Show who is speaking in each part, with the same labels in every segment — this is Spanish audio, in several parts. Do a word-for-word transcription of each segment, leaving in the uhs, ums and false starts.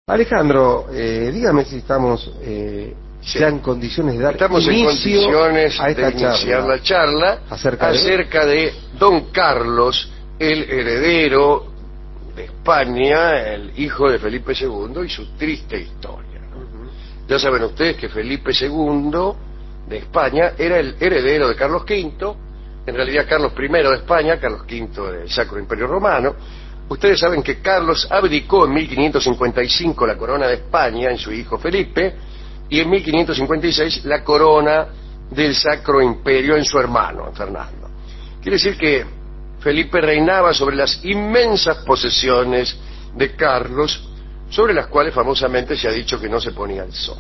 Speaker 1: Alejandro, eh, dígame si estamos eh,
Speaker 2: Sí.
Speaker 1: ya en condiciones de dar
Speaker 2: Estamos en
Speaker 1: inicio
Speaker 2: condiciones
Speaker 1: a esta
Speaker 2: de iniciar
Speaker 1: charla.
Speaker 2: la charla
Speaker 1: Acerca de-
Speaker 2: acerca de Don Carlos, el heredero de España, el hijo de Felipe segundo y su triste historia, ¿no? Ya saben ustedes que Felipe segundo de España era el heredero de Carlos quinto, en realidad Carlos primero de España, Carlos quinto del Sacro Imperio Romano. Ustedes saben que Carlos abdicó en mil quinientos cincuenta y cinco la corona de España en su hijo Felipe, y en mil quinientos cincuenta y seis la corona del Sacro Imperio en su hermano, en Fernando. Quiere decir que Felipe reinaba sobre las inmensas posesiones de Carlos, sobre las cuales famosamente se ha dicho que no se ponía el sol.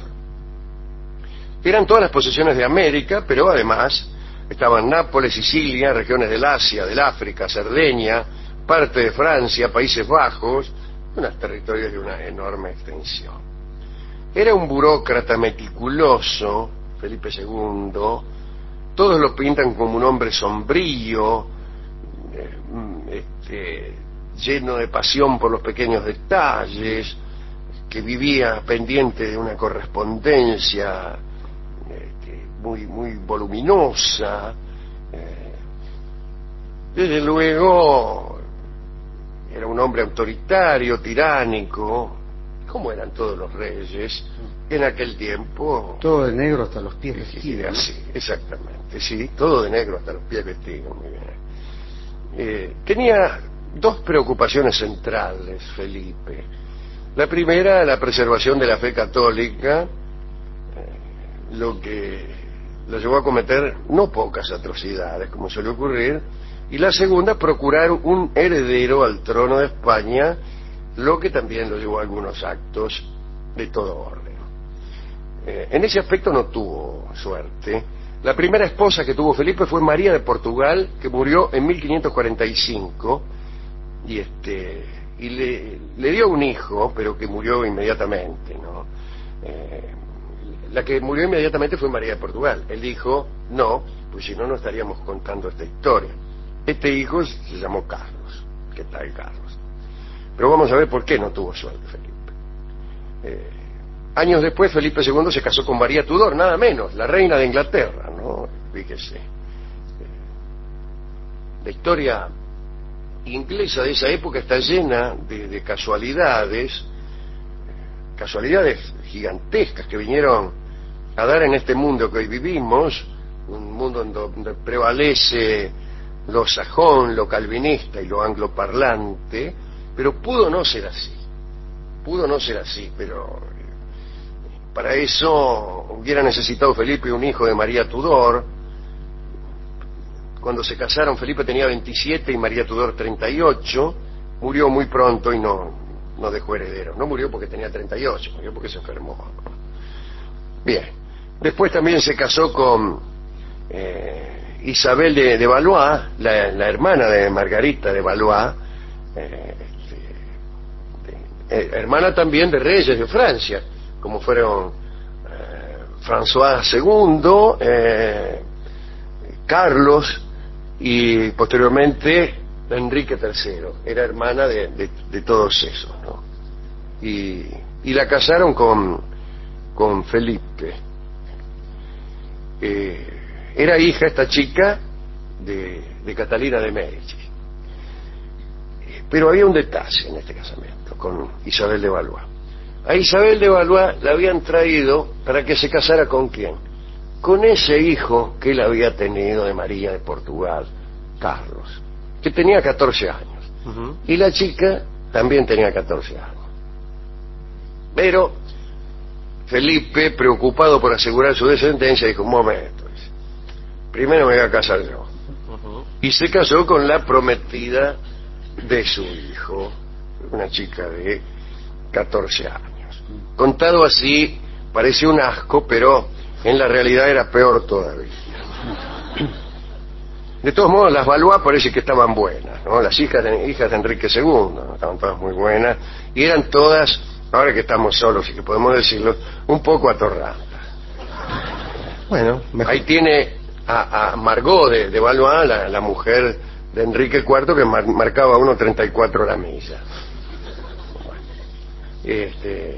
Speaker 2: Eran todas las posesiones de América, pero además estaban Nápoles, Sicilia, regiones del Asia, del África, Cerdeña, parte de Francia, Países Bajos, unos territorios de una enorme extensión. Era un burócrata meticuloso, Felipe segundo, todos lo pintan como un hombre sombrío, eh, este, lleno de pasión por los pequeños detalles, que vivía pendiente de una correspondencia este, muy, muy voluminosa. Eh, desde luego era un hombre autoritario, tiránico, como eran todos los reyes en aquel tiempo.
Speaker 1: todo de negro hasta los pies
Speaker 2: Sí,
Speaker 1: vestidos, ¿no?
Speaker 2: sí, exactamente, sí, todo de negro hasta los pies vestidos, muy bien. Eh, tenía dos preocupaciones centrales, Felipe. La primera, la preservación de la fe católica, eh, lo que lo llevó a cometer no pocas atrocidades, como suele ocurrir, y la segunda, procurar un heredero al trono de España, lo que también lo llevó a algunos actos de todo orden. Eh, en ese aspecto no tuvo suerte. La primera esposa que tuvo Felipe fue María de Portugal, que murió en mil quinientos cuarenta y cinco, y este y le, le dio un hijo, pero que murió inmediatamente, ¿no? Eh, la que murió inmediatamente fue María de Portugal. El hijo no, pues si no, no estaríamos contando esta historia. Este hijo se llamó Carlos, ¿qué tal Carlos? Pero vamos a ver por qué no tuvo suerte Felipe. Eh, años después Felipe segundo se casó con María Tudor, nada menos, la reina de Inglaterra, ¿no? Fíjese. Eh, la historia inglesa de esa época está llena de, de casualidades, casualidades gigantescas que vinieron a dar en este mundo que hoy vivimos, un mundo en donde prevalece lo sajón, lo calvinista y lo angloparlante, pero pudo no ser así, pudo no ser así, pero para eso hubiera necesitado Felipe un hijo de María Tudor. Cuando se casaron, Felipe tenía veintisiete y María Tudor treinta y ocho, murió muy pronto y no, no dejó heredero. No murió porque tenía treinta y ocho, murió porque se enfermó. Bien, después también se casó con eh, Isabel de, de Valois, la, la hermana de Margarita de Valois, eh, eh, hermana también de reyes de Francia, como fueron eh, François segundo, eh, Carlos, y posteriormente Enrique tercero. Era hermana de, de, de todos esos, ¿no? Y, y la casaron con, con Felipe. Eh, era hija esta chica de, de Catalina de Medici. Eh, pero había un detalle en este casamiento con Isabel de Valois. A Isabel de Valois la habían traído para que se casara con quién, con ese hijo que él había tenido de María de Portugal, Carlos, que tenía catorce años. Uh-huh. Y la chica también tenía catorce años. Pero Felipe, preocupado por asegurar su descendencia, dijo: un momento, primero me voy a casar yo. Uh-huh. Y se casó con la prometida de su hijo, una chica de catorce años. Contado así, parece un asco, pero en la realidad era peor todavía. De todos modos, las Valois parece que estaban buenas, ¿no? Las hijas de, hijas de Enrique segundo, ¿no? Estaban todas muy buenas, y eran todas, ahora que estamos solos y que podemos decirlo, un poco atorrantas.
Speaker 1: Bueno, mejor.
Speaker 2: Ahí tiene a, a Margot de, de Valois, la, la mujer de Enrique cuarto, que mar, marcaba uno treinta y cuatro la milla. Este,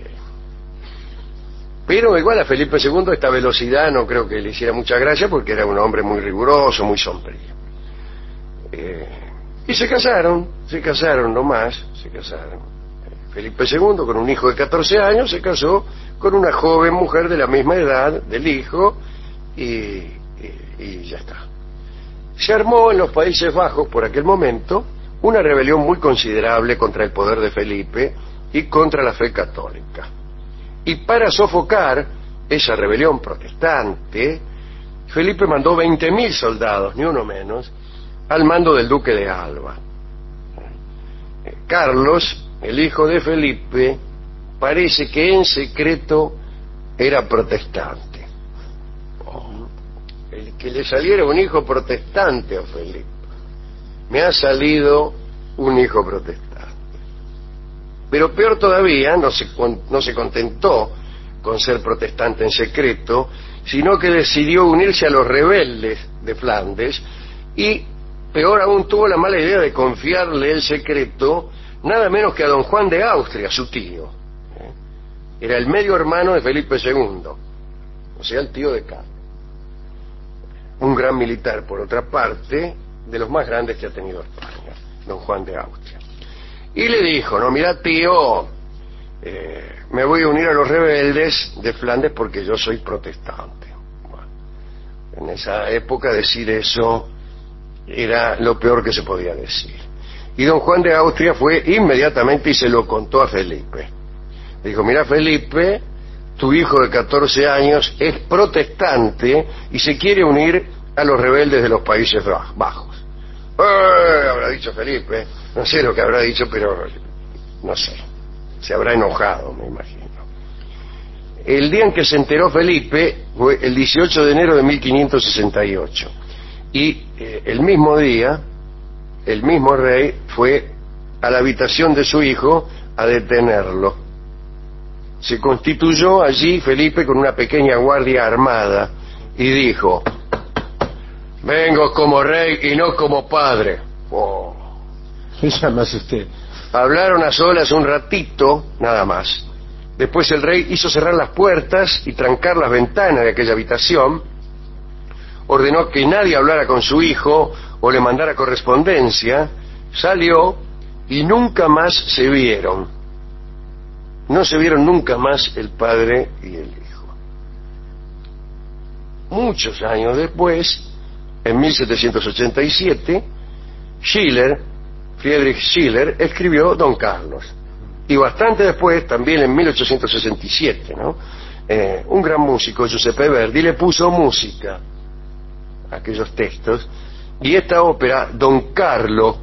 Speaker 2: pero igual a Felipe segundo esta velocidad no creo que le hiciera mucha gracia porque era un hombre muy riguroso, muy sombrío. Eh, y se casaron, se casaron nomás, se casaron. Felipe segundo, con un hijo de catorce años, se casó con una joven mujer de la misma edad del hijo y, y, y ya está. Se armó en los Países Bajos por aquel momento una rebelión muy considerable contra el poder de Felipe y contra la fe católica. Y para sofocar esa rebelión protestante, Felipe mandó veinte mil soldados, ni uno menos, al mando del duque de Alba. Carlos, el hijo de Felipe, parece que en secreto era protestante. Oh, el que le saliera un hijo protestante a Felipe. Me ha salido un hijo protestante. Pero peor todavía, no se, no se contentó con ser protestante en secreto, sino que decidió unirse a los rebeldes de Flandes y, peor aún, tuvo la mala idea de confiarle el secreto nada menos que a don Juan de Austria, su tío. Era el medio hermano de Felipe segundo, o sea, el tío de Carlos. Un gran militar, por otra parte, de los más grandes que ha tenido España, don Juan de Austria. Y le dijo, no, mira tío, eh, me voy a unir a los rebeldes de Flandes porque yo soy protestante. Bueno, en esa época decir eso era lo peor que se podía decir. Y don Juan de Austria fue inmediatamente y se lo contó a Felipe. Le dijo, mira Felipe, tu hijo de catorce años es protestante y se quiere unir a los rebeldes de los Países Bajos. ¡Eh! Habrá dicho Felipe, no sé lo que habrá dicho, pero no sé, se habrá enojado, me imagino. El día en que se enteró Felipe fue el dieciocho de enero de mil quinientos sesenta y ocho y eh, el mismo día el mismo rey fue a la habitación de su hijo a detenerlo. Se constituyó allí Felipe con una pequeña guardia armada y dijo, vengo como rey y no como padre. Oh.
Speaker 1: Ya me asusté.
Speaker 2: Hablaron a solas un ratito, nada más. Después el rey hizo cerrar las puertas y trancar las ventanas de aquella habitación. Ordenó que nadie hablara con su hijo o le mandara correspondencia. Salió y nunca más se vieron. No se vieron nunca más el padre y el hijo. Muchos años después, en mil setecientos ochenta y siete, Schiller, Friedrich Schiller, escribió Don Carlos. Y bastante después, también en mil ochocientos sesenta y siete, ¿no? Eh, un gran músico, Giuseppe Verdi, le puso música a aquellos textos, y esta ópera, Don Carlo,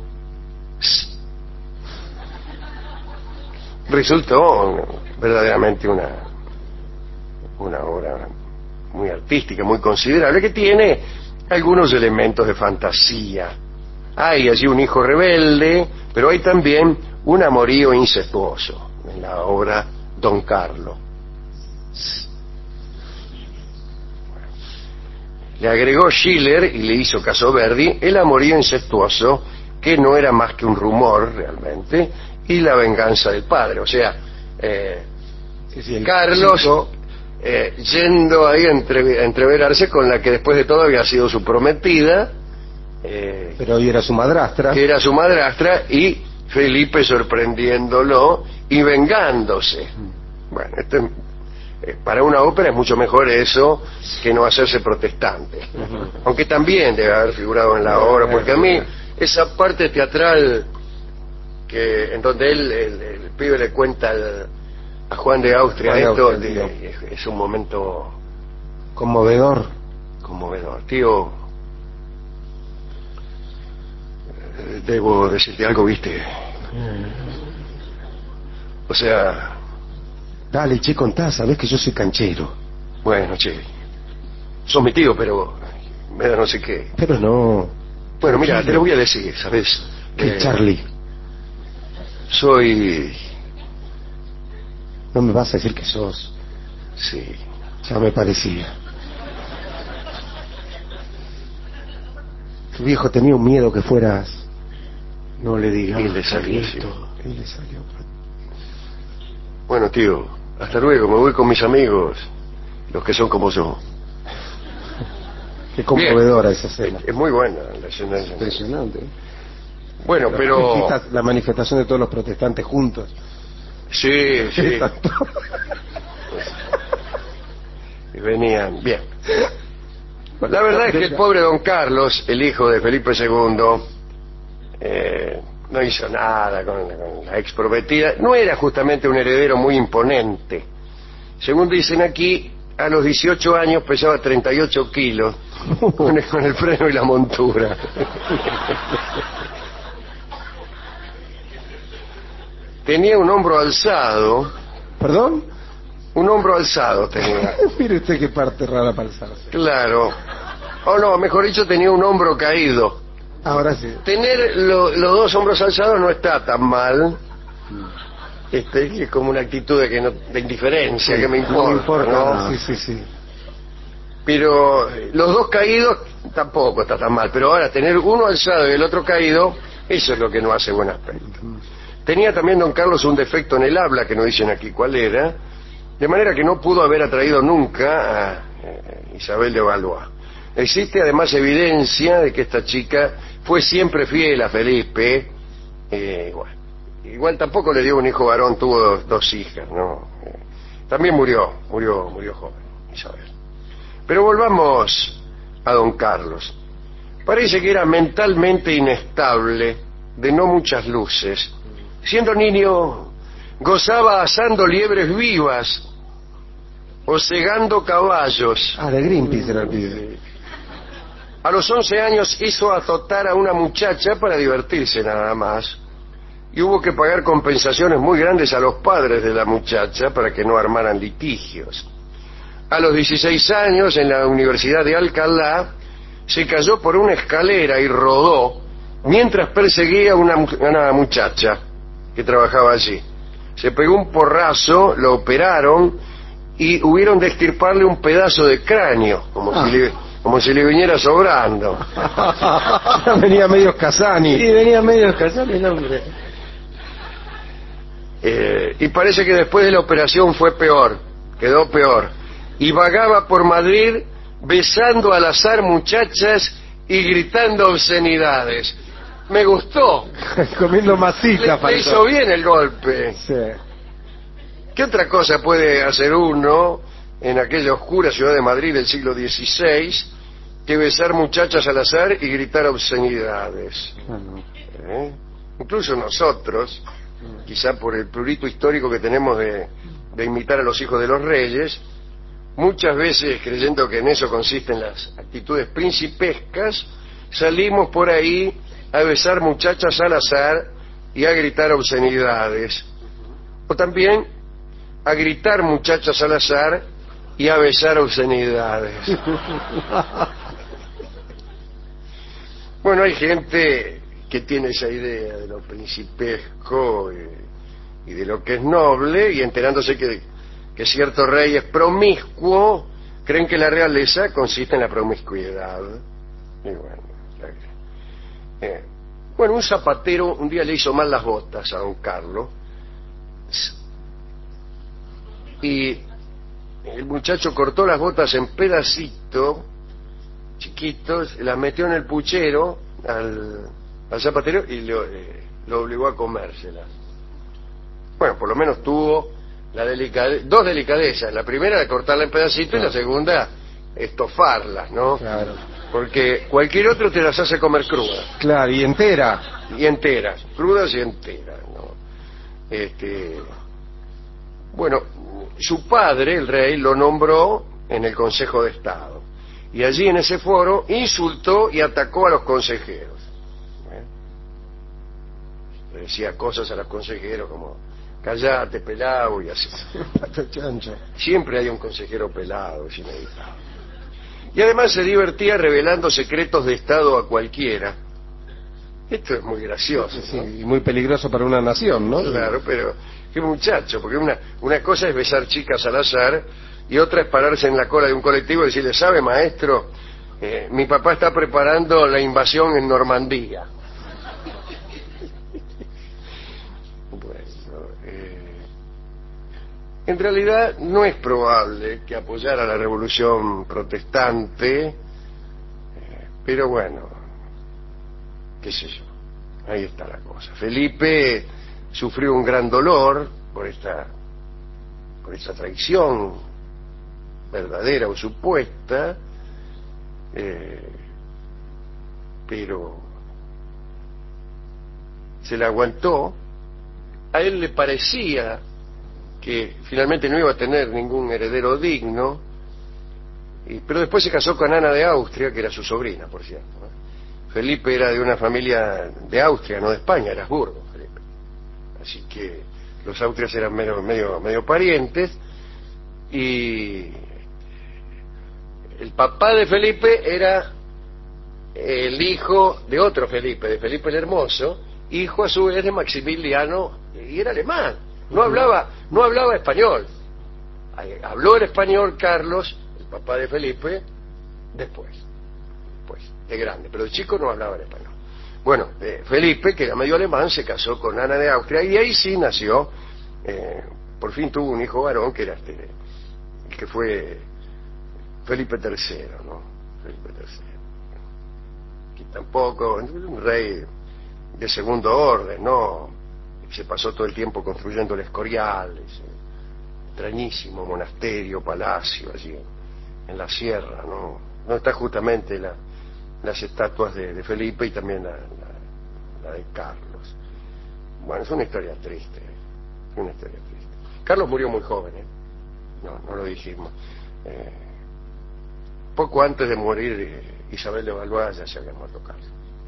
Speaker 2: resultó verdaderamente una, una obra muy artística, muy considerable, que tiene algunos elementos de fantasía. Hay allí un hijo rebelde, pero hay también un amorío incestuoso en la obra Don Carlo. Le agregó Schiller, y le hizo caso Verdi, el amorío incestuoso, que no era más que un rumor realmente, y la venganza del padre. O sea, eh, sí, sí, Carlos chico, eh, yendo ahí a, entre, a entreverarse con la que después de todo había sido su prometida, eh,
Speaker 1: pero hoy era su madrastra.
Speaker 2: Que era su madrastra, y Felipe sorprendiéndolo y vengándose. Bueno, esto es, eh, para una ópera es mucho mejor eso que no hacerse protestante. Uh-huh. Aunque también debe haber figurado en la uh-huh. obra, porque a mí esa parte teatral que en donde él, el, el pibe le cuenta al, a Juan de Austria Juan esto, de Austria, de, es, es un momento
Speaker 1: conmovedor.
Speaker 2: Conmovedor. Tío, debo decirte algo, ¿viste? O sea...
Speaker 1: Dale, che, contá, sabés que yo soy canchero.
Speaker 2: Bueno, che, sos mi tío, pero me da no sé qué.
Speaker 1: Pero no...
Speaker 2: Bueno, mira, te lo voy a decir, ¿sabés?
Speaker 1: ¿Qué, eh, Charlie?
Speaker 2: Soy...
Speaker 1: No me vas a decir que sos...
Speaker 2: Sí.
Speaker 1: Ya me parecía. Tu viejo tenía un miedo que fueras... No le digas.
Speaker 2: Y le salió, sí.
Speaker 1: Y le salió.
Speaker 2: Bueno, tío, hasta luego, me voy con mis amigos, los que son como yo.
Speaker 1: Qué conmovedora esa escena.
Speaker 2: Es, es muy buena la escena.
Speaker 1: Impresionante.
Speaker 2: Bueno, pero...
Speaker 1: La manifestación de todos los protestantes juntos.
Speaker 2: Sí, sí. Y venían, bien. La verdad es que el pobre don Carlos, el hijo de Felipe segundo, eh, no hizo nada con, con la ex prometida. No era justamente un heredero muy imponente. Según dicen aquí, a los dieciocho años pesaba treinta y ocho kilos, con el, con el freno y la montura. Tenía un hombro alzado.
Speaker 1: ¿Perdón?
Speaker 2: Un hombro alzado tenía.
Speaker 1: Mire usted qué parte rara para alzarse.
Speaker 2: Claro. O no, mejor dicho, tenía un hombro caído.
Speaker 1: Ahora sí.
Speaker 2: Tener lo, los dos hombros alzados no está tan mal. Este, es como una actitud de, que no, de indiferencia, sí, que me importa. No me importa, ¿no?
Speaker 1: Sí, sí, sí.
Speaker 2: Pero los dos caídos tampoco está tan mal. Pero ahora, tener uno alzado y el otro caído, eso es lo que no hace buen aspecto. Tenía también don Carlos un defecto en el habla, que no dicen aquí cuál era, de manera que no pudo haber atraído nunca a eh, Isabel de Valois. Existe además evidencia de que esta chica fue siempre fiel a Felipe. Eh, bueno, igual tampoco le dio un hijo varón, tuvo dos, dos hijas, ¿no? Eh, también murió, murió, murió joven, Isabel. Pero volvamos a don Carlos. Parece que era mentalmente inestable, de no muchas luces. Siendo niño, gozaba asando liebres vivas o cegando caballos.
Speaker 1: Ah, de Greenpeace era el pibe.
Speaker 2: A los once años hizo azotar a una muchacha para divertirse nada más. Y hubo que pagar compensaciones muy grandes a los padres de la muchacha para que no armaran litigios. A los dieciséis años, en la Universidad de Alcalá, se cayó por una escalera y rodó mientras perseguía a una, una muchacha que trabajaba allí. Se pegó un porrazo, lo operaron y hubieron de extirparle un pedazo de cráneo, como, ah. si, le, como si le viniera sobrando.
Speaker 1: Venía medio Casani.
Speaker 2: Sí, venía medio Casani el hombre. Eh, y parece que después de la operación fue peor, quedó peor. Y vagaba por Madrid besando al azar muchachas y gritando obscenidades. Me gustó.
Speaker 1: Comiendo masita.
Speaker 2: Le, le hizo bien el golpe.
Speaker 1: Sí.
Speaker 2: ¿Qué otra cosa puede hacer uno en aquella oscura ciudad de Madrid del siglo dieciséis que besar muchachas al azar y gritar obscenidades? Uh-huh. ¿Eh? Incluso nosotros, uh-huh, quizá por el prurito histórico que tenemos de, de imitar a los hijos de los reyes, muchas veces creyendo que en eso consisten las actitudes principescas, salimos por ahí a besar muchachas al azar y a gritar obscenidades. O también a gritar muchachas al azar y a besar obscenidades. Bueno, hay gente que tiene esa idea de lo principesco y, y de lo que es noble, y enterándose que, que cierto rey es promiscuo, creen que la realeza consiste en la promiscuidad. Y bueno, Eh, bueno, un zapatero un día le hizo mal las botas a don Carlos y el muchacho cortó las botas en pedacitos chiquitos, las metió en el puchero al, al zapatero y lo, eh, lo obligó a comérselas. Bueno, por lo menos tuvo la delicade- dos delicadezas, la primera de cortarla en pedacitos, claro, y la segunda estofarlas, ¿no?
Speaker 1: Claro.
Speaker 2: Porque cualquier otro te las hace comer crudas.
Speaker 1: Claro, y entera.
Speaker 2: Y enteras, crudas y enteras, ¿no? Este, bueno, su padre, el rey, lo nombró en el Consejo de Estado. Y allí en ese foro insultó y atacó a los consejeros. ¿Eh? Le decía cosas a los consejeros como, callate, pelado, y así. Siempre hay un consejero pelado, es inevitable. Y además se divertía revelando secretos de Estado a cualquiera. Esto es muy gracioso,
Speaker 1: sí,
Speaker 2: ¿no?
Speaker 1: Y muy peligroso para una nación, ¿no?
Speaker 2: Claro, pero qué muchacho, porque una, una cosa es besar chicas al azar y otra es pararse en la cola de un colectivo y decirle, ¿sabe, maestro? Eh, mi papá está preparando la invasión en Normandía. Bueno, eh, en realidad no es probable que apoyara la revolución protestante, eh, pero bueno, qué sé yo, ahí está la cosa. Felipe sufrió un gran dolor por esta, por esta traición verdadera o supuesta, eh, pero se la aguantó. A él le parecía que finalmente no iba a tener ningún heredero digno, y, pero después se casó con Ana de Austria, que era su sobrina, por cierto, ¿no? Felipe era de una familia de Austria, no de España, era Habsburgo, Felipe. Así que los Austrias eran medio, medio, medio parientes, y el papá de Felipe era el hijo de otro Felipe, de Felipe el Hermoso, hijo a su vez de Maximiliano, y era alemán, no hablaba, no hablaba español. Habló el español Carlos, el papá de Felipe, después, después, de grande, pero de chico no hablaba el español. Bueno, eh, Felipe, que era medio alemán, se casó con Ana de Austria, y ahí sí nació, eh, por fin tuvo un hijo varón, que era este, que fue Felipe tercero, ¿no? Felipe tercero. Que tampoco, un rey de segundo orden, ¿no? Se pasó todo el tiempo construyendo el Escorial, ese extrañísimo monasterio, palacio, allí en la sierra, ¿no? No está justamente la, las estatuas de, de Felipe y también la, la, la de Carlos. Bueno, es una historia triste, ¿eh? Una historia triste. Carlos murió muy joven, ¿eh? No, no lo dijimos. Eh, poco antes de morir, eh, Isabel de Valois ya se había muerto Carlos.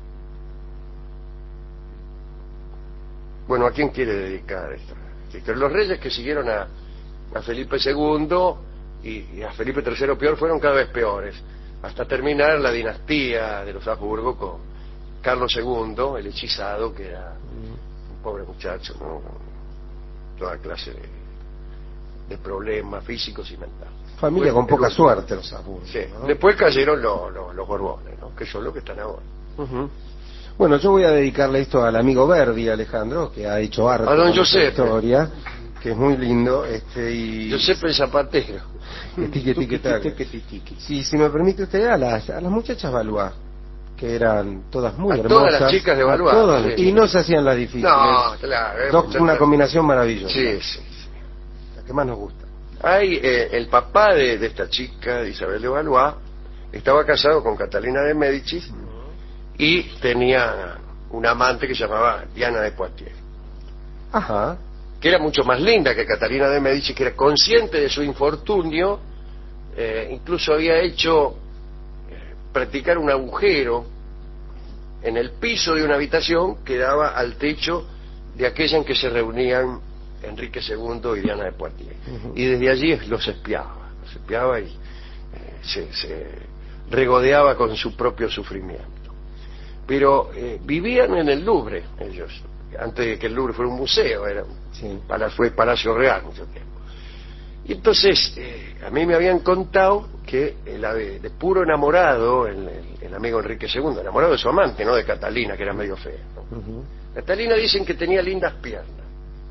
Speaker 2: Bueno, ¿a quién quiere dedicar esto? Los reyes que siguieron a, a Felipe segundo y, y a Felipe tercero peor fueron cada vez peores, hasta terminar la dinastía de los Habsburgo con Carlos segundo, el hechizado, que era un pobre muchacho, ¿no? Toda clase de, de problemas físicos y mentales.
Speaker 1: Familia
Speaker 2: Bueno,
Speaker 1: con poca
Speaker 2: el,
Speaker 1: suerte los Habsburgo,
Speaker 2: sí,
Speaker 1: ¿no?
Speaker 2: Después cayeron los, los, los Borbones, ¿no? Que son los que están ahora.
Speaker 1: Uh-huh. Bueno, yo voy a dedicarle esto al amigo Verdi, Alejandro, que ha hecho arte
Speaker 2: a don
Speaker 1: con esta
Speaker 2: Giuseppe,
Speaker 1: historia, que es muy lindo, este y
Speaker 2: Giuseppe el Zapatero.
Speaker 1: Tique, tique, taque. Si, si me permite usted, a las, a las muchachas Valois, que eran todas muy
Speaker 2: a
Speaker 1: hermosas,
Speaker 2: todas las chicas de
Speaker 1: a
Speaker 2: Valois,
Speaker 1: todas,
Speaker 2: sí.
Speaker 1: y no se hacían las difíciles.
Speaker 2: No, claro, eh,
Speaker 1: Dos,
Speaker 2: muchachas.
Speaker 1: una combinación maravillosa.
Speaker 2: Sí, sí, sí.
Speaker 1: La que más nos gusta.
Speaker 2: Hay, eh, el papá de, de esta chica, de Isabel de Valois, estaba casado con Catalina de Médicis y tenía una amante que se llamaba Diana de Poitiers.
Speaker 1: Ajá.
Speaker 2: Que era mucho más linda que Catalina de Médicis, que era consciente de su infortunio, eh, incluso había hecho eh, practicar un agujero en el piso de una habitación que daba al techo de aquella en que se reunían Enrique segundo y Diana de Poitiers. Uh-huh. Y desde allí los espiaba, los espiaba y eh, se, se regodeaba con su propio sufrimiento. Pero eh, vivían en el Louvre, ellos, antes de que el Louvre fuera un museo, era, sí. para, fue Palacio Real mucho tiempo. Y entonces, eh, a mí me habían contado que el, de, de puro enamorado, el, el, el amigo Enrique segundo, enamorado de su amante, no de Catalina, que era medio fea, ¿no? Uh-huh. Catalina dicen que tenía lindas piernas,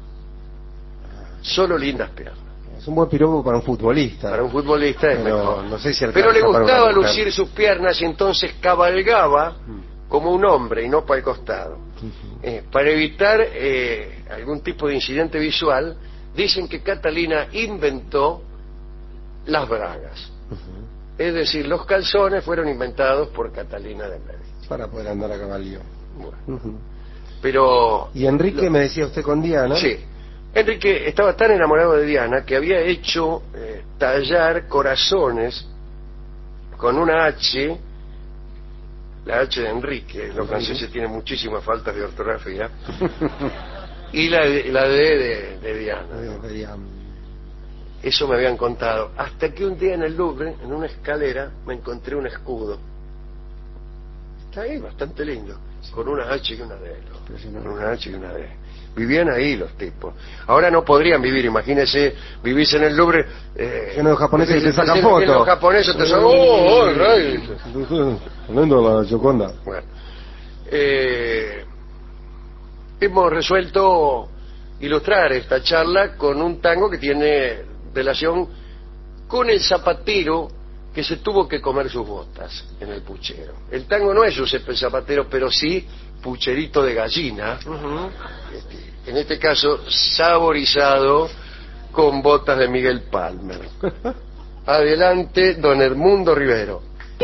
Speaker 2: solo lindas piernas.
Speaker 1: Es un buen piropo para un futbolista.
Speaker 2: Para un futbolista es
Speaker 1: pero,
Speaker 2: mejor.
Speaker 1: No sé si
Speaker 2: pero le gustaba lucir sus piernas y entonces cabalgaba mm. como un hombre y no para el costado. Uh-huh. Eh, para evitar eh, algún tipo de incidente visual, dicen que Catalina inventó las bragas. Uh-huh. Es decir, los calzones fueron inventados por Catalina de Médicis.
Speaker 1: Para poder andar a caballo.
Speaker 2: Bueno. Uh-huh. Pero...
Speaker 1: ¿Y Enrique,
Speaker 2: lo...
Speaker 1: me decía usted, con Diana?
Speaker 2: Sí. Enrique estaba tan enamorado de Diana que había hecho eh, tallar corazones con una H, la H de Enrique, los franceses tienen muchísimas faltas de ortografía, y la, la D de, de Diana.
Speaker 1: De Diana.
Speaker 2: Eso me habían contado, hasta que un día en el Louvre, en una escalera, me encontré un escudo. Está ahí, bastante lindo, con una H y una D, ¿no? Con una H y una D. Vivían ahí los tipos. Ahora no podrían vivir, imagínese, vivís en el Louvre. Eh,
Speaker 1: que los japoneses te sacan fotos.
Speaker 2: Los japoneses te sacan. ¡Oh, oh, rey!
Speaker 1: Hablando la Gioconda.
Speaker 2: Bueno, eh, hemos resuelto ilustrar esta charla con un tango que tiene relación con el zapatero que se tuvo que comer sus botas en el puchero. El tango no es Giuseppe Zapatero, pero sí pucherito de gallina, uh-huh. este, en este caso saborizado con botas de Miguel Palmer. Adelante, don Edmundo Rivero.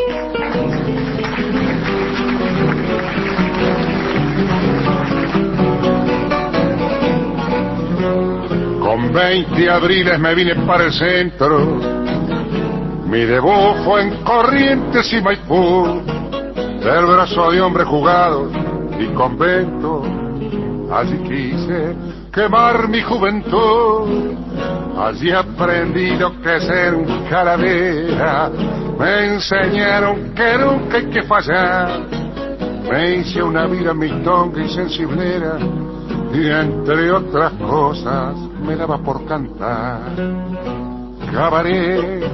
Speaker 3: Con veinte abriles me vine para el centro, mi debut fue en Corrientes y Maipú, del brazo de hombre jugado y convento, allí quise quemar mi juventud, allí aprendí lo que es ser un calavera, me enseñaron que nunca hay que fallar, me hice una vida mistonga y sensiblera, y entre otras cosas me daba por cantar. Cabaret,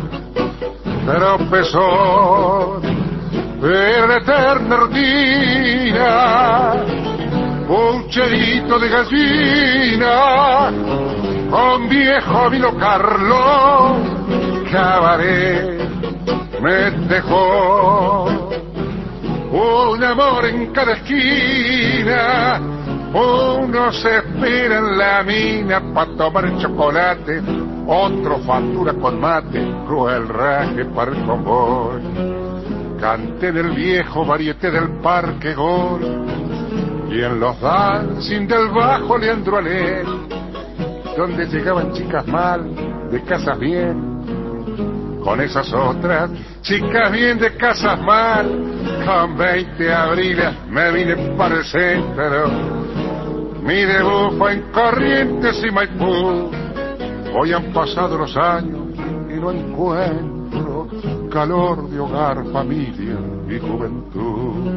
Speaker 3: tropezón, era la eterna rutina, pucherito de gallina, con viejo vino Carlos, cabaret, me dejó un amor en cada esquina. Uno se espera en la mina pa' tomar chocolate, otro factura con mate, cruel raje para el convoy. Canté en el viejo varieté del Parque Gol, y en los dancing del bajo Leandro Alé, donde llegaban chicas mal, de casas bien, con esas otras chicas bien de casas mal. Con veinte abriles me vine para el centro, mi debut fue en Corrientes y Maipú. Hoy han pasado los años y no encuentro calor de hogar, familia y juventud.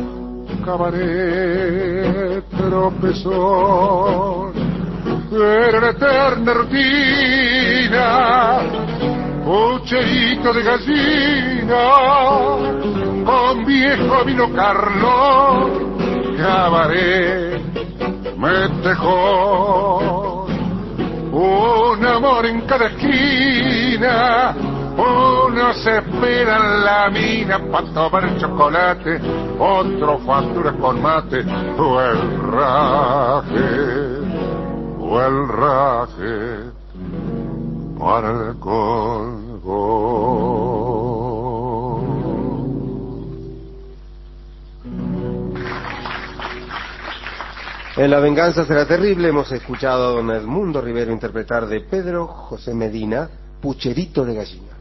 Speaker 3: Cabaret, tropezón, era la eterna rutina, pucherito de gallina, con viejo vino Carlos, cabaret, me dejó un amor en cada esquina. Uno se espera en la mina pa' tomar chocolate, otro factura con mate, o el raje, o el raje para el colgón.
Speaker 1: En La venganza será terrible hemos escuchado a don Edmundo Rivero interpretar de Pedro José Medina, Pucherito de gallina.